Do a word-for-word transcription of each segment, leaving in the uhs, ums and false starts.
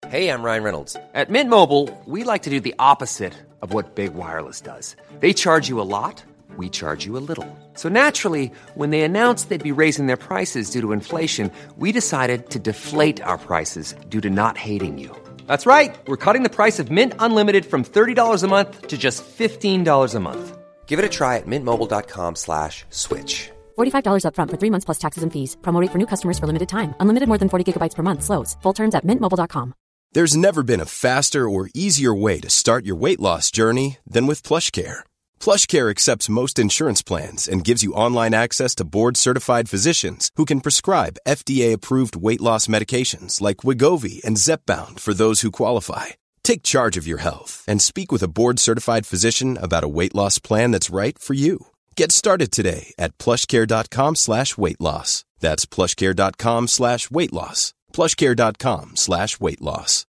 Hey, I'm Ryan Reynolds. At Mint Mobile, we like to do the opposite of what Big Wireless does. They charge you a lot, we charge you a little. So naturally, when they announced they'd be raising their prices due to inflation, we decided to deflate our prices due to not hating you. That's right. We're cutting the price of Mint Unlimited from thirty dollars a month to just fifteen dollars a month. Give it a try at mintmobile.com slash switch. forty-five dollars up front for three months plus taxes and fees. Promo rate for new customers for limited time. Unlimited more than forty gigabytes per month. Slows full terms at mint mobile dot com. There's never been a faster or easier way to start your weight loss journey than with PlushCare. PlushCare accepts most insurance plans and gives you online access to board-certified physicians who can prescribe F D A-approved weight loss medications like Wegovy and Zepbound for those who qualify. Take charge of your health and speak with a board-certified physician about a weight loss plan that's right for you. Get started today at plushcare.com slash weight loss. That's plushcare.com slash weight loss. plushcare.com slash weight loss.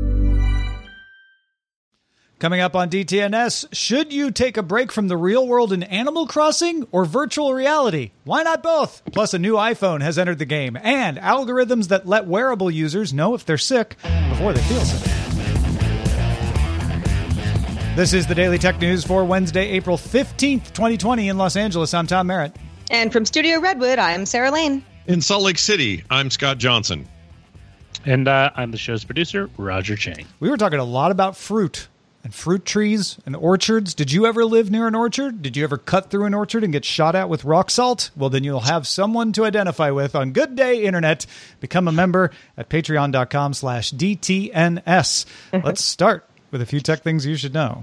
Coming up on D T N S, should you take a break from the real world in Animal Crossing or virtual reality? Why not both? Plus, a new iPhone has entered the game, and algorithms that let wearable users know if they're sick before they feel sick. This is the Daily Tech News for Wednesday, April fifteenth, twenty twenty in Los Angeles. I'm Tom Merritt. And from Studio Redwood, I'm Sarah Lane. In Salt Lake City, I'm Scott Johnson. And uh, I'm the show's producer, Roger Chang. We were talking a lot about fruit and fruit trees and orchards. Did you ever live near an orchard? Did you ever cut through an orchard and get shot at with rock salt? Well, then you'll have someone to identify with on Good Day Internet. Become a member at patreon.com slash DTNS. Let's start with a few tech things you should know.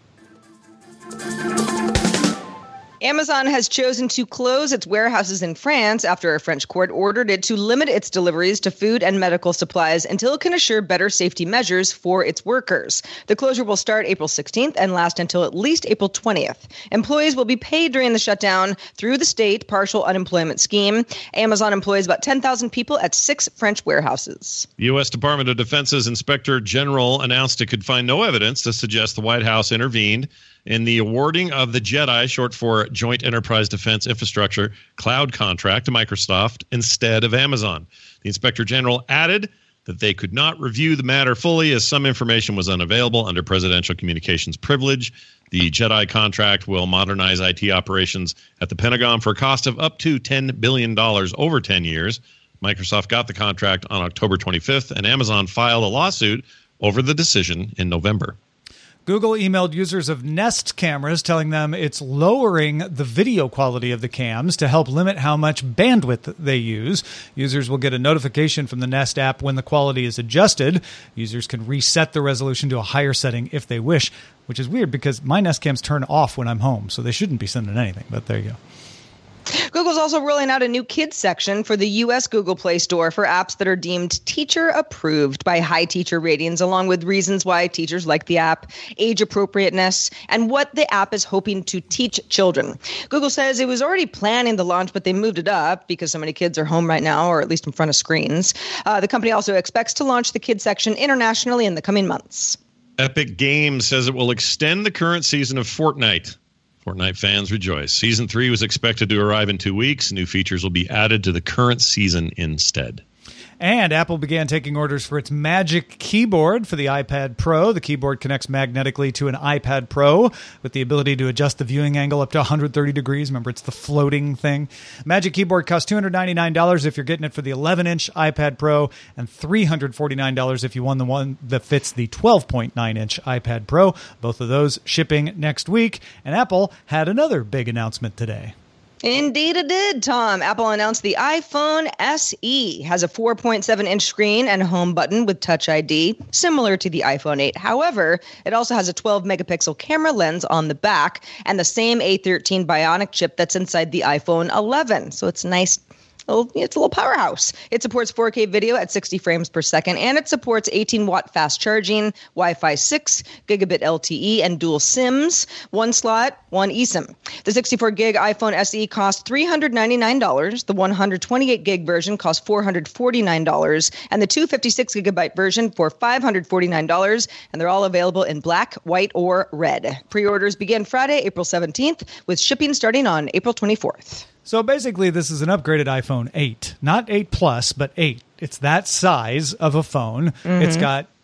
Amazon has chosen to close its warehouses in France after a French court ordered it to limit its deliveries to food and medical supplies until it can assure better safety measures for its workers. The closure will start April sixteenth and last until at least April twentieth. Employees will be paid during the shutdown through the state partial unemployment scheme. Amazon employs about ten thousand people at six French warehouses. The U S Department of Defense's Inspector General announced it could find no evidence to suggest the White House intervened in the awarding of the JEDI, short for Joint Enterprise Defense Infrastructure, cloud contract to Microsoft instead of Amazon. The Inspector General added that they could not review the matter fully as some information was unavailable under presidential communications privilege. The JEDI contract will modernize I T operations at the Pentagon for a cost of up to ten billion dollars over ten years. Microsoft got the contract on October twenty-fifth, and Amazon filed a lawsuit over the decision in November. Google emailed users of Nest cameras telling them it's lowering the video quality of the cams to help limit how much bandwidth they use. Users will get a notification from the Nest app when the quality is adjusted. Users can reset the resolution to a higher setting if they wish, which is weird because my Nest cams turn off when I'm home, so they shouldn't be sending anything, but there you go. Google's also rolling out a new kids section for the U S Google Play Store for apps that are deemed teacher approved by high teacher ratings, along with reasons why teachers like the app, age appropriateness, and what the app is hoping to teach children. Google says it was already planning the launch, but they moved it up because so many kids are home right now, or at least in front of screens. Uh, the company also expects to launch the kids section internationally in the coming months. Epic Games says it will extend the current season of Fortnite. Fortnite fans rejoice. Season three was expected to arrive in two weeks. New features will be added to the current season instead. And Apple began taking orders for its Magic Keyboard for the iPad Pro. The keyboard connects magnetically to an iPad Pro with the ability to adjust the viewing angle up to one hundred thirty degrees. Remember, it's the floating thing. Magic Keyboard costs two hundred ninety-nine dollars if you're getting it for the eleven-inch iPad Pro and three hundred forty-nine dollars if you want the one that fits the twelve point nine inch iPad Pro. Both of those shipping next week. And Apple had another big announcement today. Indeed it did, Tom. Apple announced the iPhone S E has a four point seven inch screen and home button with Touch I D, similar to the iPhone eight. However, it also has a twelve megapixel camera lens on the back and the same A thirteen Bionic chip that's inside the iPhone eleven. So it's nice. It's a little powerhouse. It supports four K video at sixty frames per second, and it supports eighteen watt fast charging, Wi-Fi six, gigabit L T E, and dual SIMs, one slot, one eSIM. The sixty-four gig iPhone S E costs three hundred ninety-nine dollars. The one hundred twenty-eight gig version costs four hundred forty-nine dollars, and the two hundred fifty-six gigabyte version for five hundred forty-nine dollars, and they're all available in black, white, or red. Pre-orders begin Friday, April seventeenth, with shipping starting on April twenty-fourth. So basically, this is an upgraded iPhone eight. Not eight Plus, but eight. It's that size of a phone. Mm-hmm. It's got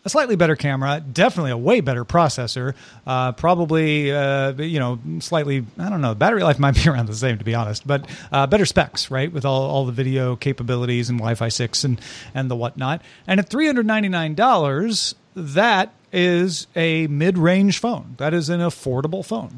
a slightly better camera, definitely a way better processor, uh, probably, uh, you know, slightly, I don't know, battery life might be around the same, to be honest, but uh, better specs, right, with all, all the video capabilities and Wi-Fi six and, and the whatnot. And at three hundred ninety-nine dollars, that is a mid-range phone. That is an affordable phone.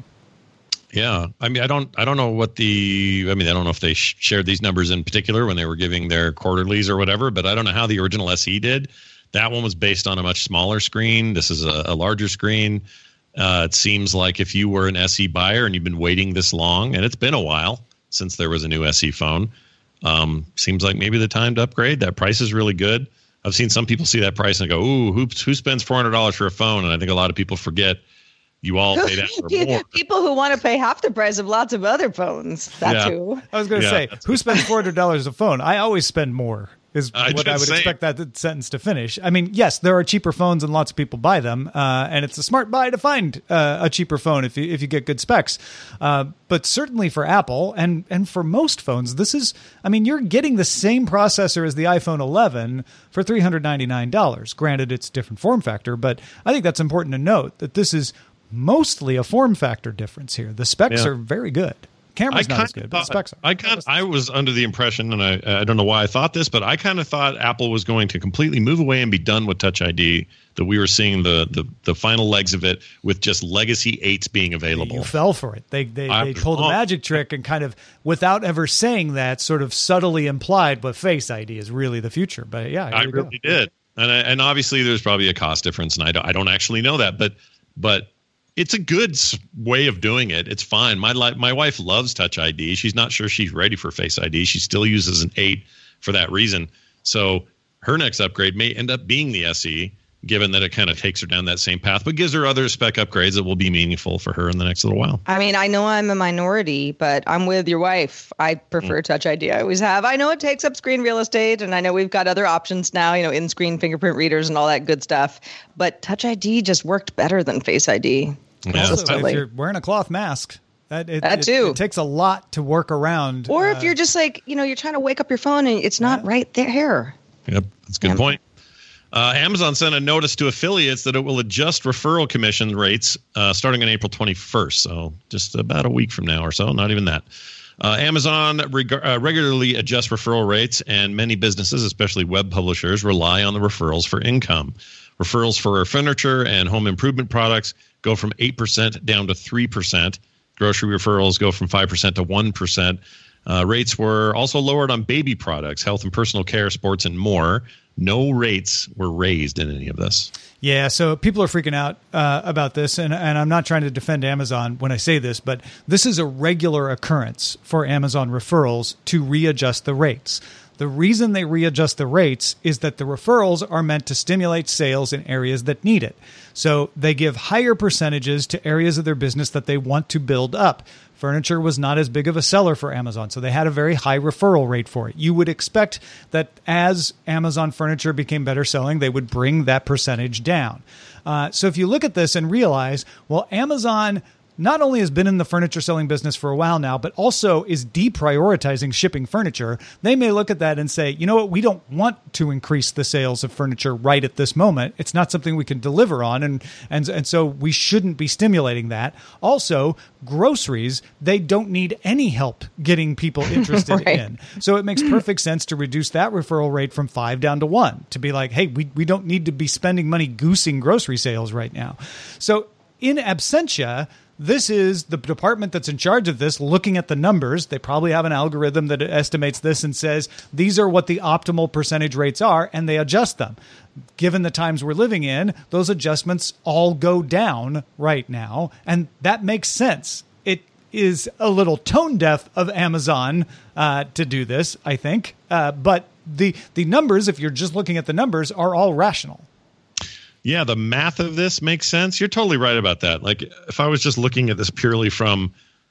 Yeah, I mean, I don't, I don't know what the, I mean, I don't know if they sh- shared these numbers in particular when they were giving their quarterlies or whatever, but I don't know how the original S E did. That one was based on a much smaller screen. This is a, a larger screen. Uh, it seems like if you were an S E buyer and you've been waiting this long, and it's been a while since there was a new S E phone, um, seems like maybe the time to upgrade. That price is really good. I've seen some people see that price and go, "Ooh, who who spends four hundred dollars for a phone?" And I think a lot of people forget. You all pay that for more. People who want to pay half the price of lots of other phones. That's Yeah. who. I was going to Yeah, say, that's who spends four hundred dollars a phone? I always spend more, is I what did I would say. expect that sentence to finish. I mean, yes, there are cheaper phones and lots of people buy them, uh, and it's a smart buy to find uh, a cheaper phone if you if you get good specs. Uh, but certainly for Apple and and for most phones, this is, I mean, you're getting the same processor as the iPhone eleven for three hundred ninety-nine dollars. Granted, it's a different form factor, but I think that's important to note that this is mostly a form factor difference here. The specs Yeah. are very good. Camera's not as good, but the specs are. I kind I was under the impression, and I I don't know why I thought this, but I kind of thought Apple was going to completely move away and be done with Touch I D. That we were seeing the the, the final legs of it with just legacy eights being available. You fell for it. They they, I they was pulled a wrong. magic trick and kind of, without ever saying that, sort of subtly implied, but Face I D is really the future. But yeah, here I we go. really did, and I, and obviously there's probably a cost difference, and I don't, I don't actually know that, but but. It's a good s- way of doing it. It's fine. My li- my wife loves Touch I D. She's not sure she's ready for Face I D. She still uses an eight for that reason. So her next upgrade may end up being the S E, given that it kind of takes her down that same path, but gives her other spec upgrades that will be meaningful for her in the next little while. I mean, I know I'm a minority, but I'm with your wife. I prefer Touch I D. I always have. I know it takes up screen real estate, and I know we've got other options now, you know, in-screen fingerprint readers and all that good stuff. But Touch I D just worked better than Face I D. Yeah. Also, Totally. if you're wearing a cloth mask, that, it, That it- too. It, takes a lot to work around. Or uh, if you're just like, you know, you're trying to wake up your phone and it's not right there. Yep, that's a good Yeah. point. Uh, Amazon sent a notice to affiliates that it will adjust referral commission rates uh, starting on April twenty-first, so just about a week from now or so, not even that. Uh, Amazon reg- uh, regularly adjusts referral rates, and many businesses, especially web publishers, rely on the referrals for income. Referrals for furniture and home improvement products go from eight percent down to three percent. Grocery referrals go from five percent to one percent. Uh, rates were also lowered on baby products, health and personal care, sports, and more. No rates were raised in any of this. Yeah, so people are freaking out uh, about this, and, and I'm not trying to defend Amazon when I say this, but this is a regular occurrence for Amazon referrals to readjust the rates. The reason they readjust the rates is that the referrals are meant to stimulate sales in areas that need it. So they give higher percentages to areas of their business that they want to build up. Furniture was not as big of a seller for Amazon, so they had a very high referral rate for it. You would expect that as Amazon furniture became better selling, they would bring that percentage down. Uh, so if you look at this and realize, well, Amazon not only has been in the furniture selling business for a while now, but also is deprioritizing shipping furniture, they may look at that and say, you know what, we don't want to increase the sales of furniture right at this moment. It's not something we can deliver on, and and and so we shouldn't be stimulating that. Also, groceries, they don't need any help getting people interested Right. in. So it makes perfect sense to reduce that referral rate from five down to one, to be like, hey, we, we don't need to be spending money goosing grocery sales right now. So in absentia, this is the department that's in charge of this looking at the numbers. They probably have an algorithm that estimates this and says, these are what the optimal percentage rates are, and they adjust them. Given the times we're living in, those adjustments all go down right now, and that makes sense. It is a little tone deaf of Amazon uh, to do this, I think. Uh, but the the numbers, if you're just looking at the numbers, are all rational. Yeah, the math of this makes sense. You're totally right about that. Like, if I was just looking at this purely from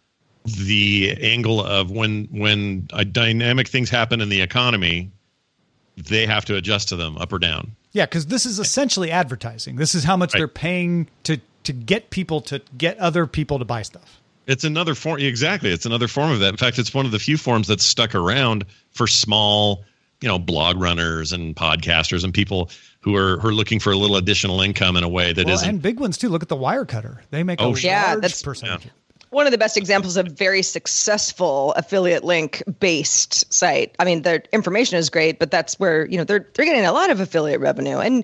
the angle of when when a dynamic things happen in the economy, they have to adjust to them up or down. Yeah, because this is essentially advertising. This is how much Right. they're paying to to get people to get other people to buy stuff. It's another form. Exactly. It's another form of that. In fact, it's one of the few forms that's stuck around for small, you know, blog runners and podcasters and people who are who are looking for a little additional income in a way that well, isn't. And big ones too. Look at the Wirecutter. They make Oh, a yeah, large that's- percentage. Yeah. One of the best examples of very successful affiliate link based site. I mean, their information is great, but that's where, you know, they're they're getting a lot of affiliate revenue, and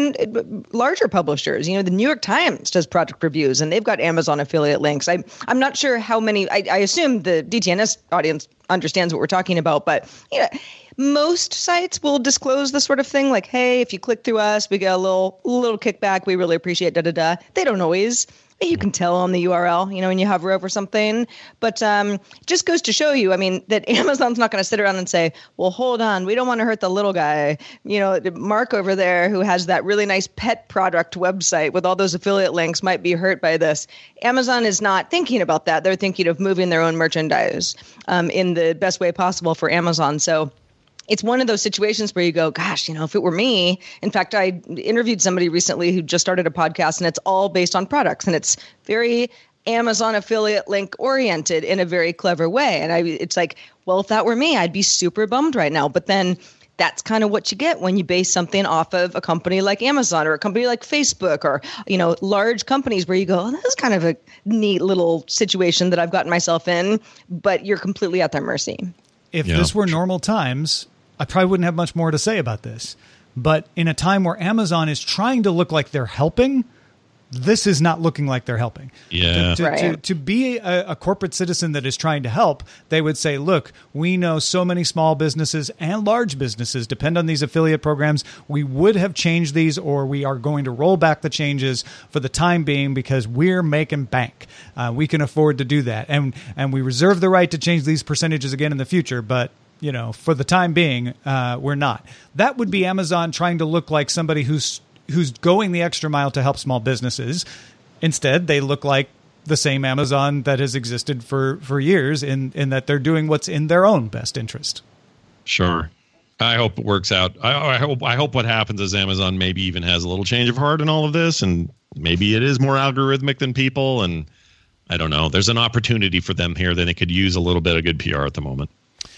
and larger publishers. You know, the New York Times does product reviews, and they've got Amazon affiliate links. I I'm not sure how many. I, I assume the D T N S audience understands what we're talking about, but you know, most sites will disclose this sort of thing, like, hey, if you click through us, we get a little little kickback. We really appreciate da da da. They don't always. You can tell on the U R L, you know, when you hover over something. But um, it just goes to show you, I mean, that Amazon's not going to sit around and say, well, hold on, we don't want to hurt the little guy. You know, Mark over there who has that really nice pet product website with all those affiliate links might be hurt by this. Amazon is not thinking about that. They're thinking of moving their own merchandise um, in the best way possible for Amazon. So it's one of those situations where you go, gosh, you know, if it were me. In fact, I interviewed somebody recently who just started a podcast, and it's all based on products, and it's very Amazon affiliate link oriented in a very clever way. And I, it's like, well, if that were me, I'd be super bummed right now. But then that's kind of what you get when you base something off of a company like Amazon or a company like Facebook or, you know, large companies where you go, oh, this is kind of a neat little situation that I've gotten myself in, but you're completely at their mercy. If Yeah. this were normal times, I probably wouldn't have much more to say about this. But in a time where Amazon is trying to look like they're helping, this is not looking like they're helping. Yeah. To, to, Right. to, to be a, a corporate citizen that is trying to help, they would say, look, we know so many small businesses and large businesses depend on these affiliate programs. We would have changed these, or we are going to roll back the changes for the time being because we're making bank. Uh, we can afford to do that. And, and we reserve the right to change these percentages again in the future, but you know, for the time being, uh, we're not. That would be Amazon trying to look like somebody who's who's going the extra mile to help small businesses. Instead, they look like the same Amazon that has existed for, for years in, in that they're doing what's in their own best interest. Sure. I hope it works out. I, I hope I hope what happens is Amazon maybe even has a little change of heart in all of this, and maybe it is more algorithmic than people. And I don't know. There's an opportunity for them here that they could use a little bit of good P R at the moment.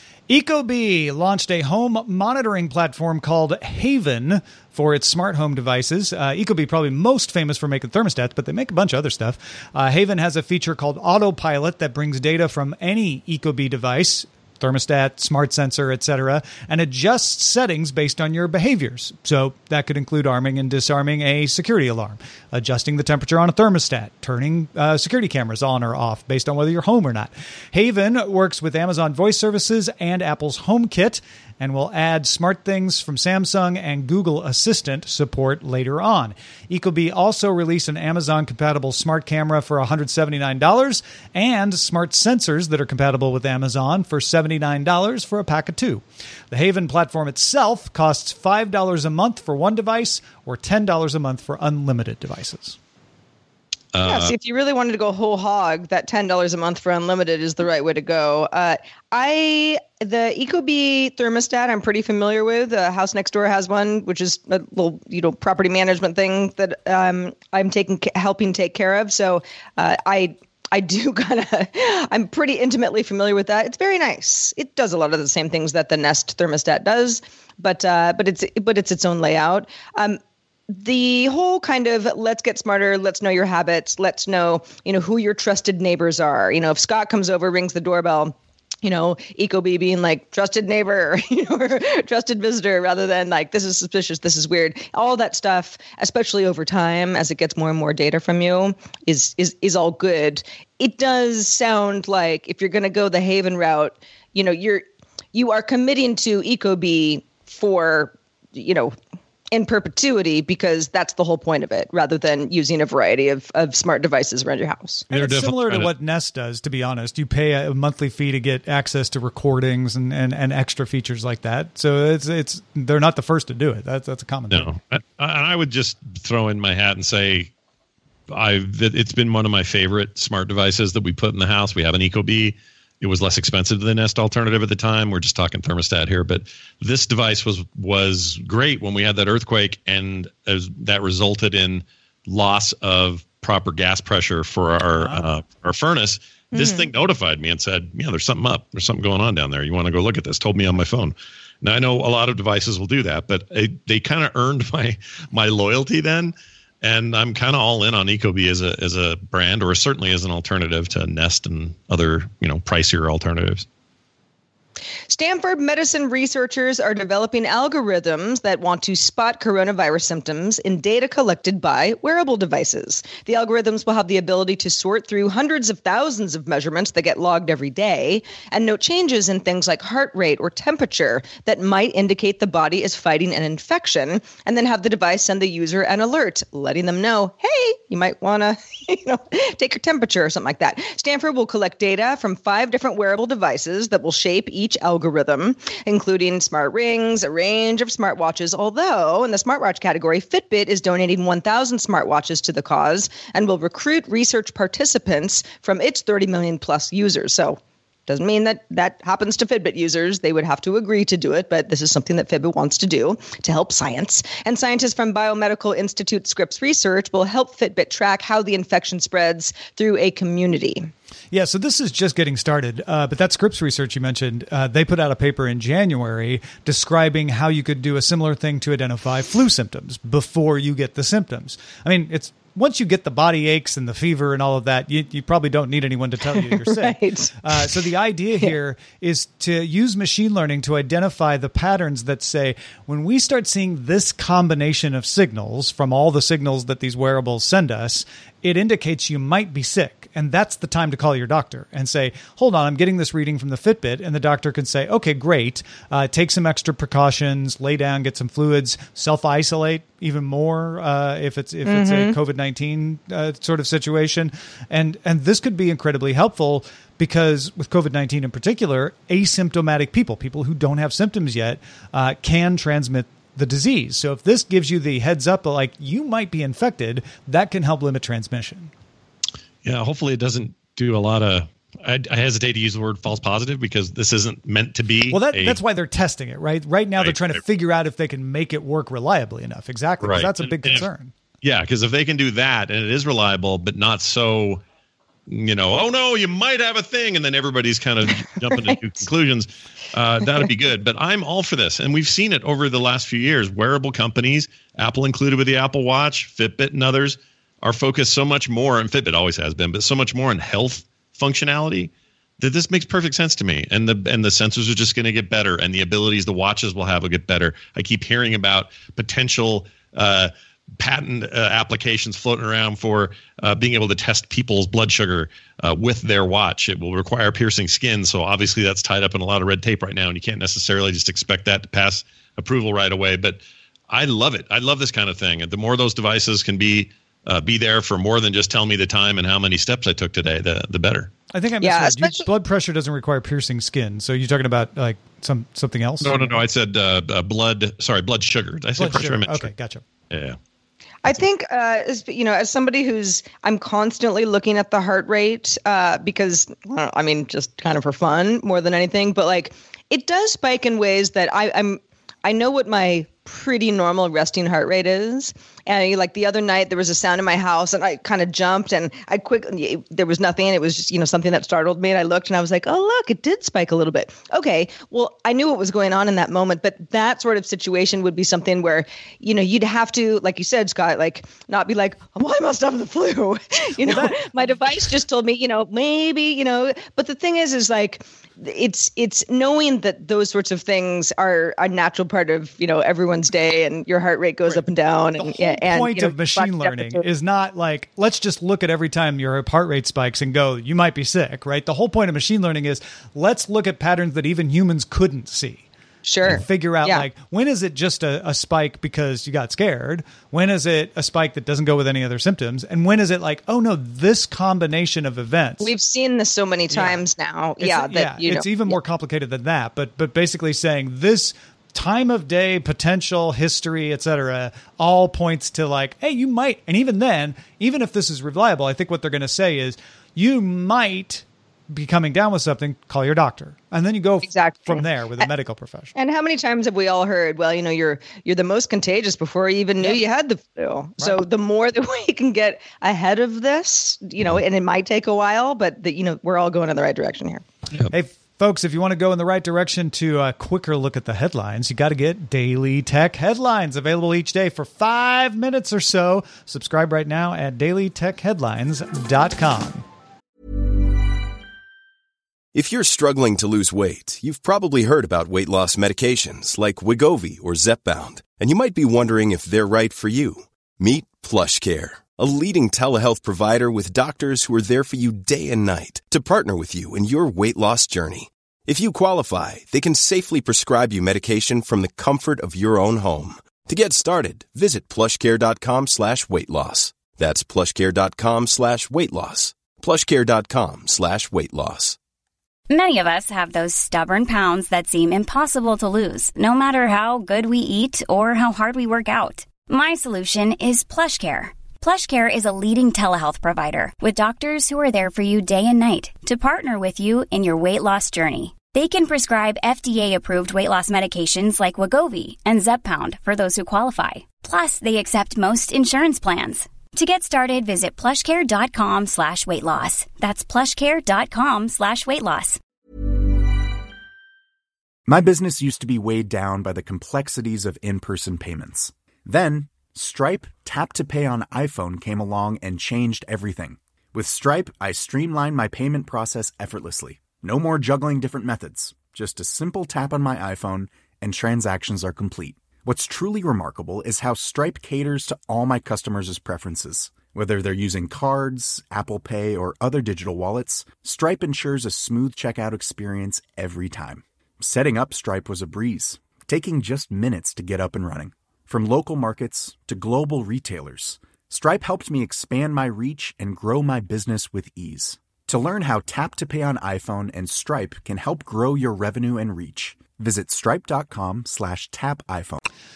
Ecobee launched a home monitoring platform called Haven for its smart home devices. Uh, Ecobee probably most famous for making thermostats, but they make a bunch of other stuff. Uh, Haven has a feature called Autopilot that brings data from any Ecobee device, thermostat, smart sensor, et cetera, and adjusts settings based on your behaviors. So that could include arming and disarming a security alarm, adjusting the temperature on a thermostat, turning uh, security cameras on or off based on whether you're home or not. Haven works with Amazon Voice Services and Apple's HomeKit and will add SmartThings from Samsung and Google Assistant support later on. Ecobee also released an Amazon-compatible smart camera for one hundred seventy-nine dollars and smart sensors that are compatible with Amazon for seventy-nine dollars for a pack of two. The Haven platform itself costs five dollars a month for one device or ten dollars a month for unlimited devices. Yeah, see, if you really wanted to go whole hog, that ten dollars a month for unlimited is the right way to go. Uh, I the Ecobee thermostat I'm pretty familiar with. Uh, House Next Door has one, which is a little you know property management thing that um, I'm taking helping take care of. So uh, I. I do kind of, I'm pretty intimately familiar with that. It's very nice. It does a lot of the same things that the Nest thermostat does, but uh, but it's but it's its own layout. Um, the whole kind of let's get smarter, let's know your habits, let's know you know who your trusted neighbors are. You know, if Scott comes over, rings the doorbell, you know, Ecobee being like trusted neighbor, you know, or trusted visitor rather than like this is suspicious, this is weird. All that stuff, especially over time as it gets more and more data from you, is is is all good. It does sound like if you're going to go the Haven route, you know, you're you are committing to Ecobee for, you know, in perpetuity because that's the whole point of it, rather than using a variety of, of smart devices around your house. And They're it's definitely similar to trying to- what Nest does, to be honest. You pay a monthly fee to get access to recordings and, and, and extra features like that. So it's it's they're not the first to do it. That's that's a common thing. No, and I would just throw in my hat and say, I've it's been one of my favorite smart devices that we put in the house. We have an Ecobee. It was less expensive than the Nest alternative at the time. We're just talking thermostat here, but this device was was great when we had that earthquake, and as that resulted in loss of proper gas pressure for our uh, our furnace. This mm. thing notified me and said, yeah, there's something up. There's something going on down there. You want to go look at this? Told me on my phone. Now, I know a lot of devices will do that, but it, they kind of earned my my loyalty then. And I'm kind of all in on Ecobee as a as a brand, or certainly as an alternative to Nest and other, you know, pricier alternatives. Stanford medicine researchers are developing algorithms that want to spot coronavirus symptoms in data collected by wearable devices. The algorithms will have the ability to sort through hundreds of thousands of measurements that get logged every day and note changes in things like heart rate or temperature that might indicate the body is fighting an infection, and then have the device send the user an alert, letting them know, hey, you might want to, you know, take your temperature or something like that. Stanford will collect data from five different wearable devices that will shape each algorithm, including smart rings, a range of smartwatches, although in the smartwatch category, Fitbit is donating one thousand smartwatches to the cause and will recruit research participants from its thirty million plus users. So doesn't mean that that happens to Fitbit users. They would have to agree to do it, but this is something that Fitbit wants to do to help science. And scientists from Biomedical Institute Scripps Research will help Fitbit track how the infection spreads through a community. Yeah, so this is just getting started, uh, but that Scripps research you mentioned, uh, they put out a paper in January describing how you could do a similar thing to identify flu symptoms before you get the symptoms. I mean, it's once you get the body aches and the fever and all of that, you, you probably don't need anyone to tell you you're sick. Right. Uh, so the idea here is to use machine learning to identify the patterns that say, when we start seeing this combination of signals from all the signals that these wearables send us, it indicates you might be sick. And that's the time to call your doctor and say, hold on, I'm getting this reading from the Fitbit. And the doctor can say, okay, great. Uh, take some extra precautions, lay down, get some fluids, self-isolate even more uh, if it's if mm-hmm. it's a COVID nineteen uh, sort of situation. And, and this could be incredibly helpful because with COVID nineteen in particular, asymptomatic people, people who don't have symptoms yet, uh, can transmit the disease. So if this gives you the heads up, like you might be infected, that can help limit transmission. Yeah, hopefully it doesn't do a lot of, I, I hesitate to use the word false positive because this isn't meant to be. Well, that, a, that's why they're testing it, right? Right now right, they're trying to figure out if they can make it work reliably enough. Exactly. Right. That's a big and, concern. And if, yeah, because if they can do that and it is reliable, but not so, you know, oh no, you might have a thing, and then everybody's kind of jumping right. to conclusions, uh, that'd be good. But I'm all for this. And we've seen it over the last few years. Wearable companies, Apple included with the Apple Watch, Fitbit and others, are focused so much more, and Fitbit always has been, but so much more on health functionality that this makes perfect sense to me. And the and the sensors are just going to get better, and the abilities the watches will have will get better. I keep hearing about potential uh, patent uh, applications floating around for uh, being able to test people's blood sugar uh, with their watch. It will require piercing skin, so obviously that's tied up in a lot of red tape right now, and you can't necessarily just expect that to pass approval right away. But I love it. I love this kind of thing. And the more those devices can be Uh, be there for more than just tell me the time and how many steps I took today, the the better. I think I yeah, misheard. You, blood pressure doesn't require piercing skin. So you're talking about like some something else? No, no, no. I said uh, uh, blood. Sorry, blood sugar. Did I said pressure. Sugar. I meant okay, sugar. Gotcha. Yeah. I think, uh, as, you know, as somebody who's, I'm constantly looking at the heart rate uh, because, I mean, just kind of for fun more than anything. But like, it does spike in ways that I, I'm, I know what my pretty normal resting heart rate is. And like the other night, there was a sound in my house and I kind of jumped and I quickly, there was nothing. It was just, you know, something that startled me. And I looked and I was like, oh, look, it did spike a little bit. Okay. Well, I knew what was going on in that moment, but that sort of situation would be something where, you know, you'd have to, like you said, Scott, like not be like, well, I must have the flu. you know, that- my device just told me, you know, maybe, you know, but the thing is, is like, it's it's knowing that those sorts of things are a natural part of, you know, everyone's day and your heart rate goes right. up and down. The and, whole and point you know, of machine learning is not like, let's just look at every time your heart rate spikes and go, you might be sick, right? The whole point of machine learning is let's look at patterns that even humans couldn't see. Sure. And figure out yeah. like, when is it just a, a spike because you got scared? When is it a spike that doesn't go with any other symptoms? And when is it like, oh no, this combination of events? We've seen this so many times yeah. now. It's, yeah. That, yeah. you know, it's even yeah. more complicated than that. But, but basically saying this time of day, potential, history, et cetera, all points to like, hey, you might. And even then, even if this is reliable, I think what they're going to say is you might be coming down with something, call your doctor. And then you go exactly. from there with a medical professional. And how many times have we all heard, well, you know, you're you're the most contagious before you even knew yeah. you had the flu. Right. So the more that we can get ahead of this, you know, and it might take a while, but, the, you know, we're all going in the right direction here. Yep. Hey, folks, if you want to go in the right direction to a quicker look at the headlines, you got to get Daily Tech Headlines, available each day for five minutes or so. Subscribe right now at daily tech headlines dot com. If you're struggling to lose weight, you've probably heard about weight loss medications like Wegovy or Zepbound, and you might be wondering if they're right for you. Meet PlushCare, a leading telehealth provider with doctors who are there for you day and night to partner with you in your weight loss journey. If you qualify, they can safely prescribe you medication from the comfort of your own home. To get started, visit plushcare.com slash weight loss. That's plushcare.com slash weight loss. plushcare.com slash weight loss. Many of us have those stubborn pounds that seem impossible to lose, no matter how good we eat or how hard we work out. My solution is PlushCare. PlushCare is a leading telehealth provider with doctors who are there for you day and night to partner with you in your weight loss journey. They can prescribe F D A-approved weight loss medications like Wegovy and Zepbound for those who qualify. Plus, they accept most insurance plans. To get started, visit plushcare.com slash weight loss. That's plushcare.com slash weight loss. My business used to be weighed down by the complexities of in-person payments. Then, Stripe Tap to Pay on iPhone came along and changed everything. With Stripe, I streamlined my payment process effortlessly. No more juggling different methods. Just a simple tap on my iPhone and transactions are complete. What's truly remarkable is how Stripe caters to all my customers' preferences. Whether they're using cards, Apple Pay, or other digital wallets, Stripe ensures a smooth checkout experience every time. Setting up Stripe was a breeze, taking just minutes to get up and running. From local markets to global retailers, Stripe helped me expand my reach and grow my business with ease. To learn how Tap to Pay on iPhone and Stripe can help grow your revenue and reach, visit stripe.com slash tap iPhone.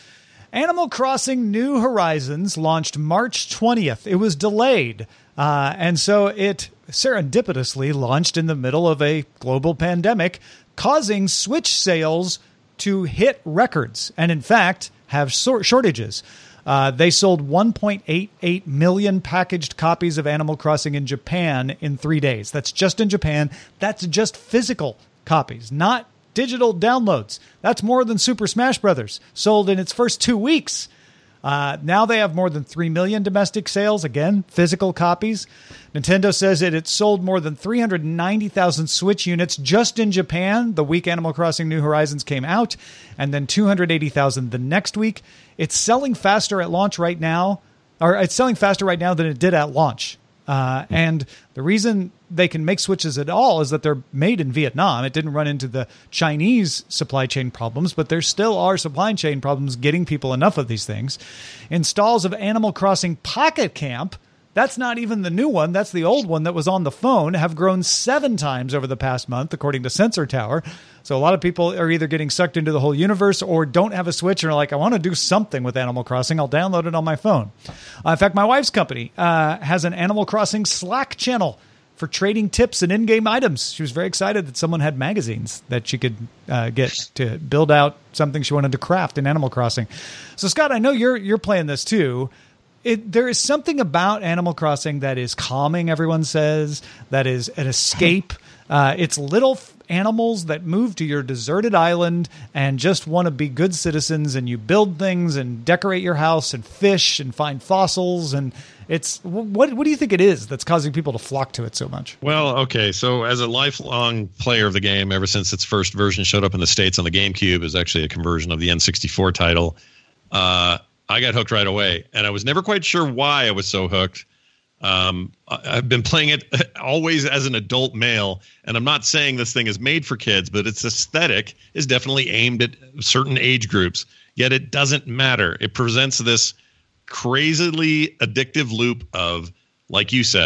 Animal Crossing New Horizons launched March twentieth. It was delayed, uh, and so it serendipitously launched in the middle of a global pandemic, causing Switch sales to hit records and, in fact, have shortages. Uh, they sold one point eight eight million packaged copies of Animal Crossing in Japan in three days. That's just in Japan. That's just physical copies, not digital downloads. That's more than Super Smash Brothers sold in its first two weeks. Uh, now they have more than three million domestic sales. Again, physical copies. Nintendo says that it sold more than three hundred ninety thousand Switch units just in Japan the week Animal Crossing New Horizons came out, and then two hundred eighty thousand the next week. It's selling faster at launch right now, or it's selling faster right now than it did at launch. Uh, and the reason they can make Switches at all is that they're made in Vietnam. It didn't run into the Chinese supply chain problems, but there still are supply chain problems getting people enough of these things. Installs of Animal Crossing Pocket Camp, that's not even the new one, that's the old one that was on the phone, have grown seven times over the past month, according to Sensor Tower. So a lot of people are either getting sucked into the whole universe or don't have a Switch and are like, I want to do something with Animal Crossing. I'll download it on my phone. Uh, in fact, my wife's company uh, has an Animal Crossing Slack channel for trading tips and in-game items. She was very excited that someone had magazines that she could uh, get to build out something she wanted to craft in Animal Crossing. So, Scott, I know you're you're playing this too. It, there is something about Animal Crossing that is calming, everyone says, that is an escape. Uh, it's little f- animals that move to your deserted island and just want to be good citizens, and you build things and decorate your house and fish and find fossils. And it's what what do you think it is that's causing people to flock to it so much? Well, okay, so as a lifelong player of the game, ever since its first version showed up in the States on the GameCube, it was actually a conversion of the N sixty-four title. Uh, I got hooked right away, and I was never quite sure why I was so hooked. Um, I've been playing it always as an adult male, and I'm not saying this thing is made for kids, but its aesthetic is definitely aimed at certain age groups, yet it doesn't matter. It presents this crazily addictive loop of, like you said,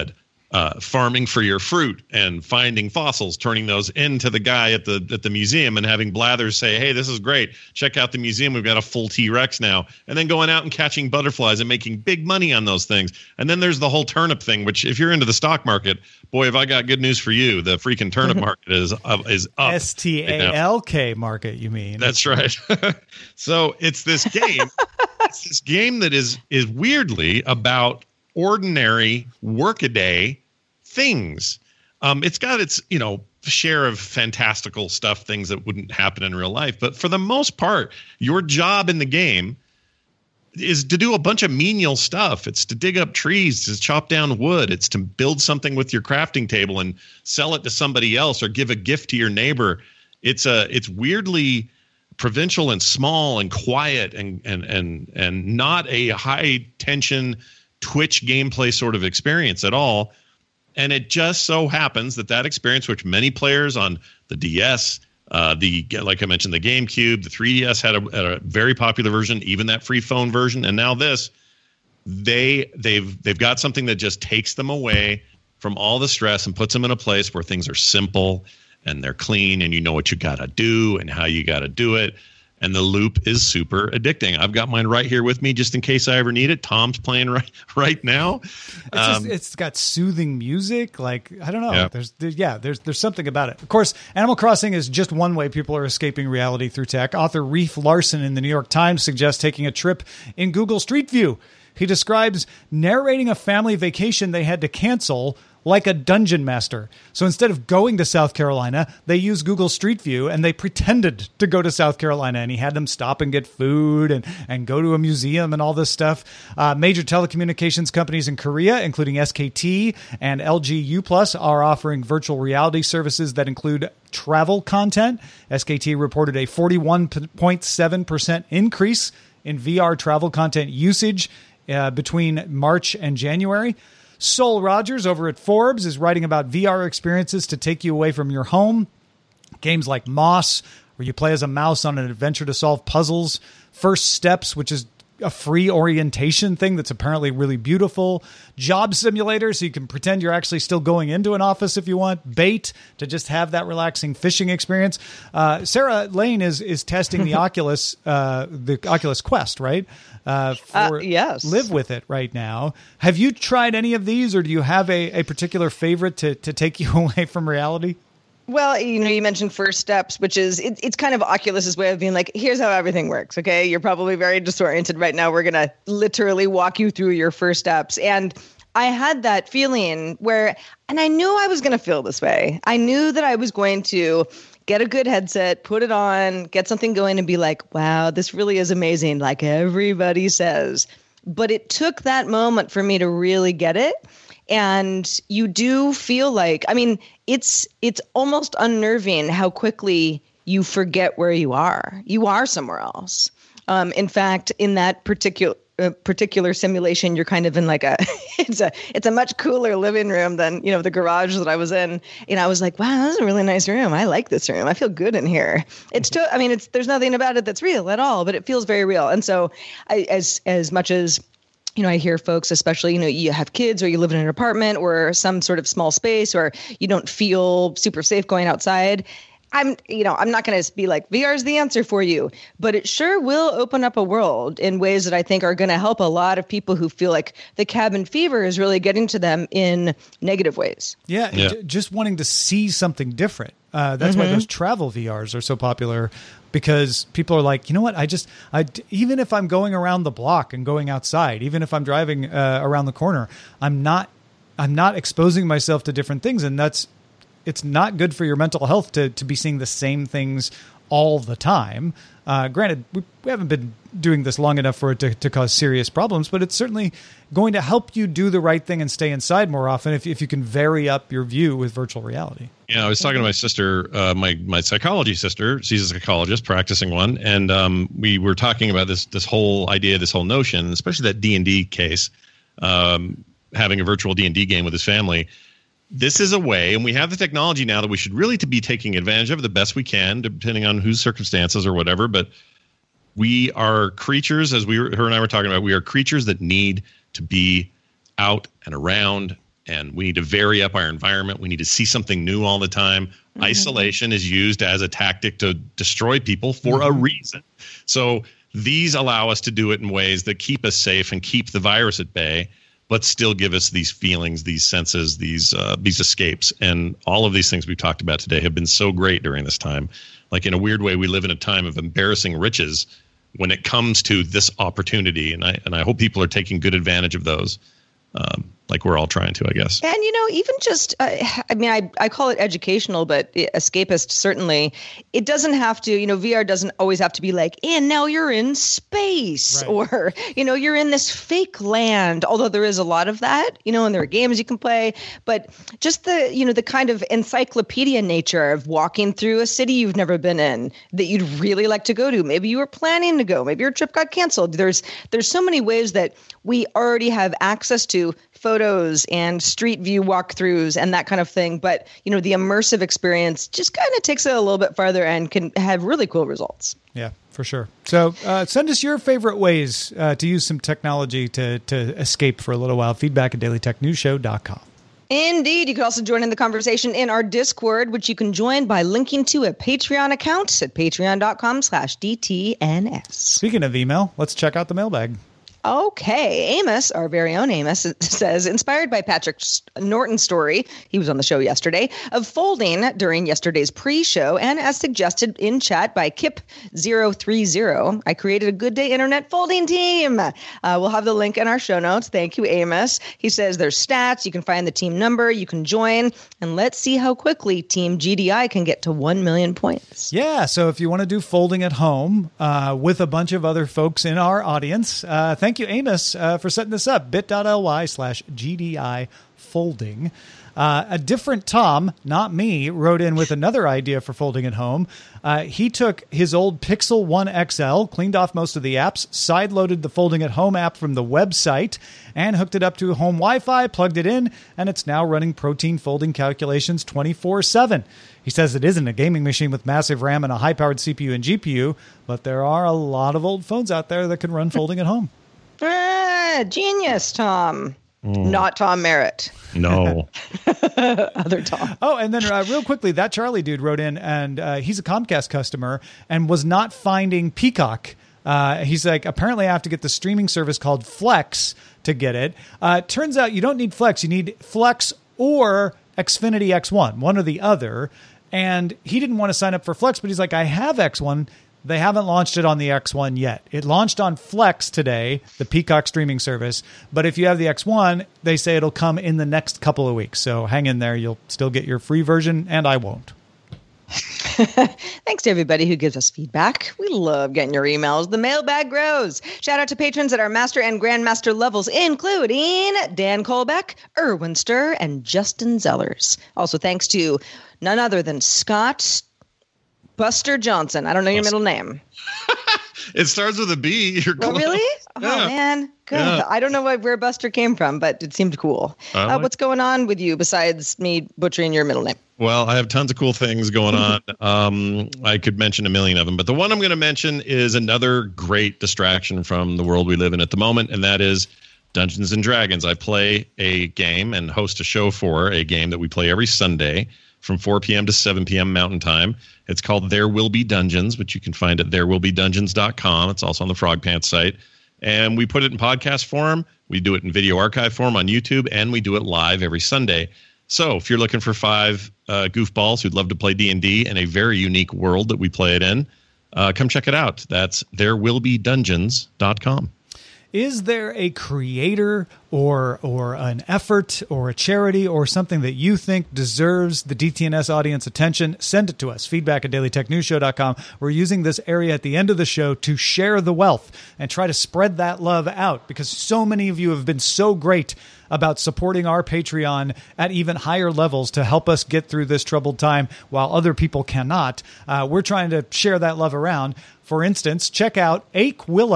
uh, farming for your fruit and finding fossils, turning those into the guy at the at the museum and having Blathers say, hey, this is great. Check out the museum. We've got a full T-Rex now. And then going out and catching butterflies and making big money on those things. And then there's the whole turnip thing, which if you're into the stock market, boy, have I got good news for you. The freaking turnip market is up. Is up S T A L K right market, you mean? That's right. So it's this game. It's this game that is is weirdly about ordinary workaday things. Um, it's got its, you know, share of fantastical stuff, things that wouldn't happen in real life. But for the most part, your job in the game is to do a bunch of menial stuff. It's to dig up trees, to chop down wood. It's to build something with your crafting table and sell it to somebody else or give a gift to your neighbor. It's a, it's weirdly provincial and small and quiet and and and and not a high tension Twitch gameplay sort of experience at all. And it just so happens that that experience, which many players on the D S, uh, the like I mentioned, the GameCube, the three D S had a, had a very popular version, even that free phone version, and now this, they they've they've got something that just takes them away from all the stress and puts them in a place where things are simple and they're clean and you know what you got to do and how you got to do it. And the loop is super addicting. I've got mine right here with me just in case I ever need it. Tom's playing right right now. It's, just, Um, it's got soothing music. Like, I don't know. Yeah. There's, there, yeah, there's there's something about it. Of course, Animal Crossing is just one way people are escaping reality through tech. Author Reef Larson in the New York Times suggests taking a trip in Google Street View. He describes narrating a family vacation they had to cancel like a dungeon master. So instead of going to South Carolina, they used Google Street View and they pretended to go to South Carolina, and he had them stop and get food and, and go to a museum and all this stuff. Uh, major telecommunications companies in Korea, including S K T and L G U Plus, are offering virtual reality services that include travel content. S K T reported a forty-one point seven percent increase in V R travel content usage uh, between March and January. Sol Rogers over at Forbes is writing about V R experiences to take you away from your home. Games like Moss, where you play as a mouse on an adventure to solve puzzles. First Steps, which is a free orientation thing that's apparently really beautiful. Job Simulator, so you can pretend you're actually still going into an office if you want. Bait, to just have that relaxing fishing experience. Uh, Sarah Lane is is testing the Oculus, uh, the Oculus Quest, right? Uh, for Uh, yes. Live with it right now. Have you tried any of these, or do you have a, a particular favorite to, to take you away from reality? Well, you know, you mentioned First Steps, which is, it, it's kind of Oculus's way of being like, here's how everything works, okay? You're probably very disoriented right now. We're going to literally walk you through your first steps. And I had that feeling where, and I knew I was going to feel this way. I knew that I was going to get a good headset, put it on, get something going and be like, wow, this really is amazing, like everybody says. But it took that moment for me to really get it. And you do feel like, I mean, it's it's almost unnerving how quickly you forget where you are. You are somewhere else. Um, in fact, in that particular uh, particular simulation, you're kind of in like a it's a it's a much cooler living room than, you know, the garage that I was in. And I was like, wow, this is a really nice room. I like this room. I feel good in here. It's to, I mean, it's there's nothing about it that's real at all, but it feels very real. And so, I, as as much as you know, I hear folks, especially, you know, you have kids or you live in an apartment or some sort of small space or you don't feel super safe going outside. I'm, you know, I'm not going to be like V R is the answer for you, but it sure will open up a world in ways that I think are going to help a lot of people who feel like the cabin fever is really getting to them in negative ways. Yeah, Yeah. j- just wanting to see something different. Uh, that's why those travel V Rs are so popular, because people are like, you know what, I just, I, even if I'm going around the block and going outside, even if I'm driving uh, around the corner, I'm not, I'm not exposing myself to different things. And that's, it's not good for your mental health to, to be seeing the same things all the time. Uh, granted, we, we haven't been doing this long enough for it to, to cause serious problems, but it's certainly going to help you do the right thing and stay inside more often if, if you can vary up your view with virtual reality. Yeah, I was talking to my sister, uh, my my psychology sister. She's a psychologist, practicing one, and um, we were talking about this this whole idea, this whole notion, especially that D and D case, um, having a virtual D and D game with his family. This is a way, and we have the technology now that we should really to be taking advantage of the best we can, depending on whose circumstances or whatever. But we are creatures, as we were, her and I were talking about, we are creatures that need to be out and around and we need to vary up our environment. We need to see something new all the time. Mm-hmm. Isolation is used as a tactic to destroy people for mm-hmm. a reason. So these allow us to do it in ways that keep us safe and keep the virus at bay, but still give us these feelings, these senses, these uh, these escapes. And all of these things we've talked about today have been so great during this time. Like, in a weird way, we live in a time of embarrassing riches when it comes to this opportunity. And I and I hope people are taking good advantage of those. Um, like we're all trying to, I guess. And, you know, even just, uh, I mean, I, I call it educational, but escapist, certainly. It doesn't have to, you know, V R doesn't always have to be like, and now you're in space right. or, you know, you're in this fake land, although there is a lot of that, you know, and there are games you can play. But just the, you know, the kind of encyclopedia nature of walking through a city you've never been in that you'd really like to go to. Maybe you were planning to go. Maybe your trip got canceled. There's, there's so many ways that we already have access to photos and street view walkthroughs and that kind of thing. But, you know, the immersive experience just kind of takes it a little bit farther and can have really cool results. Yeah, for sure. So uh, send us your favorite ways uh, to use some technology to, to escape for a little while. Feedback at daily tech news show dot com. Indeed. You can also join in the conversation in our Discord, which you can join by linking to a Patreon account at patreon dot com slash D T N S. Speaking of email, let's check out the mailbag. Okay. Amos, our very own Amos, says, inspired by Patrick Norton's story, he was on the show yesterday, of folding during yesterday's pre-show, and as suggested in chat by Kip zero three zero, I created a Good Day Internet folding team. Uh, we'll have the link in our show notes. Thank you, Amos. He says there's stats. You can find the team number. You can join. And let's see how quickly Team G D I can get to one million points. Yeah. So if you want to do folding at home uh, with a bunch of other folks in our audience, uh, thank Thank you, Amos, uh, for setting this up. bit.ly slash GDI folding. Uh, a different Tom, not me, wrote in with another idea for folding at home. Uh, he took his old Pixel one X L, cleaned off most of the apps, side-loaded the Folding at Home app from the website, and hooked it up to home Wi-Fi, plugged it in, and it's now running protein folding calculations twenty-four seven. He says it isn't a gaming machine with massive RAM and a high-powered C P U and G P U, but there are a lot of old phones out there that can run folding at home. Ah, genius, Tom. Mm. Not Tom Merritt. No. Other Tom. Oh, and then uh, real quickly, that Charlie dude wrote in, and uh, he's a Comcast customer and was not finding Peacock. Uh, he's like, apparently I have to get the streaming service called Flex to get it. Uh, turns out you don't need Flex. You need Flex or Xfinity X one, one or the other. And he didn't want to sign up for Flex, but he's like, I have X one. They haven't launched it on the X one yet. It launched on Flex today, the Peacock streaming service. But if you have the X one, they say it'll come in the next couple of weeks. So hang in there. You'll still get your free version, and I won't. Thanks to everybody who gives us feedback. We love getting your emails. The mailbag grows. Shout out to patrons at our master and grandmaster levels, including Dan Colbeck, Erwin Sturr, and Justin Zellers. Also thanks to none other than Scott Buster Johnson. I don't know your middle name. It starts with a B. You're oh, really? Yeah. Oh, man. Good. Yeah. I don't know what, where Buster came from, but it seemed cool. Like uh, what's going on with you besides me butchering your middle name? Well, I have tons of cool things going on. um, I could mention a million of them, but the one I'm going to mention is another great distraction from the world we live in at the moment, and that is Dungeons and Dragons. I play a game and host a show for a game that we play every Sunday from four p.m. to seven p.m. Mountain Time. It's called There Will Be Dungeons, which you can find at there will be dungeons dot com. It's also on the Frog Pants site. And we put it in podcast form. We do it in video archive form on YouTube, and we do it live every Sunday. So if you're looking for five uh, goofballs who'd love to play D and D in a very unique world that we play it in, uh, come check it out. That's there will be dungeons dot com. Is there a creator or or an effort or a charity or something that you think deserves the D T N S audience attention? Send it to us. Feedback at daily tech news show dot com. We're using this area at the end of the show to share the wealth and try to spread that love out, because so many of you have been so great about supporting our Patreon at even higher levels to help us get through this troubled time while other people cannot. Uh, we're trying to share that love around. For instance, check out Ake Willow.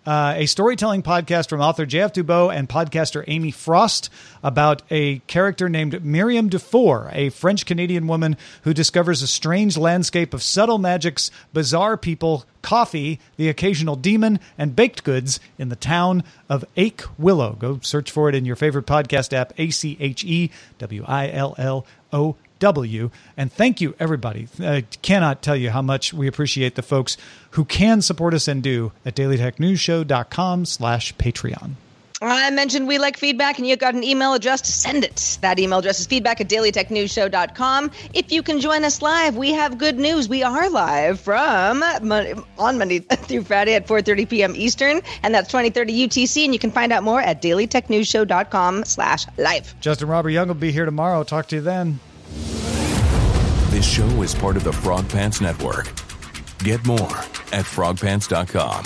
uh, a storytelling podcast from author J F. Dubois and podcaster Amy Frost about a character named Miriam Dufour, a French-Canadian woman who discovers a strange landscape of subtle magics, bizarre people, coffee, the occasional demon, and baked goods in the town of Ake Willow. Go search for it in your favorite podcast app, A C H E W I L L O W. And thank you, everybody. I cannot tell you how much we appreciate the folks who can support us and do at dailytechnewsshow.com slash Patreon. I mentioned we like feedback, and you got an email address to send it. That email address is feedback at dailytechnewsshow dot com. If you can join us live, we have good news. We are live from Mon- on Monday through Friday at four thirty p.m. Eastern, and that's twenty thirty U T C, and you can find out more at dailytechnewsshow.com slash live. Justin Robert Young will be here tomorrow. Talk to you then. This show is part of the Frog Pants Network. Get more at frog pants dot com.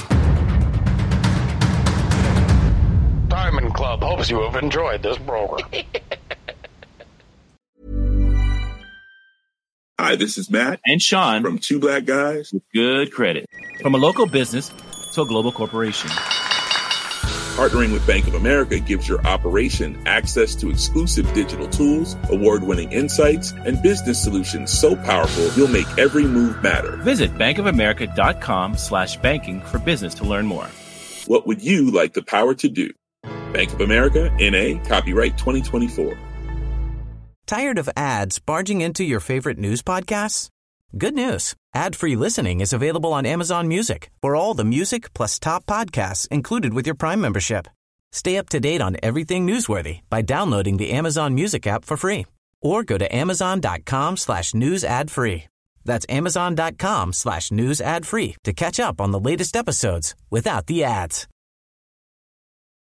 Diamond Club hopes you have enjoyed this program. Hi, this is Matt and Sean from Two Black Guys with Good Credit. From a local business to a global corporation, partnering with Bank of America gives your operation access to exclusive digital tools, award-winning insights, and business solutions so powerful you'll make every move matter. Visit bankofamerica.com slash banking for business to learn more. What would you like the power to do? Bank of America, N A, copyright twenty twenty-four. Tired of ads barging into your favorite news podcasts? Good news. Ad-free listening is available on Amazon Music for all the music plus top podcasts included with your Prime membership. Stay up to date on everything newsworthy by downloading the Amazon Music app for free or go to amazon.com slash news ad free. That's amazon.com slash news ad free to catch up on the latest episodes without the ads.